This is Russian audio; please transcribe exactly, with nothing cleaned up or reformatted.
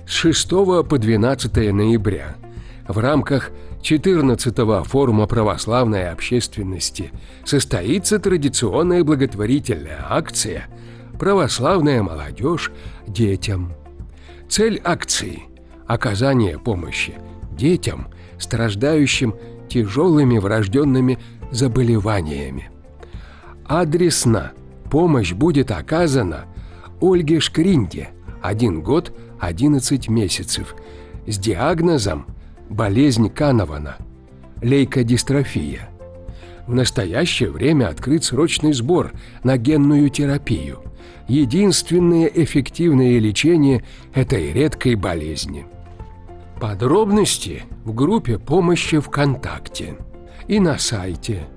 С шестого по двенадцатое ноября в рамках четырнадцатого форума православной общественности состоится традиционная благотворительная акция «Православная молодежь детям». Цель акции – оказание помощи детям, страждающим тяжелыми врожденными заболеваниями. Адресно помощь будет оказана Ольге Шкринде, один год одиннадцать месяцев, с диагнозом болезнь Канована, лейкодистрофия. В настоящее время открыт срочный сбор на генную терапию, единственное эффективное лечение этой редкой болезни. Подробности в группе помощи ВКонтакте и на сайте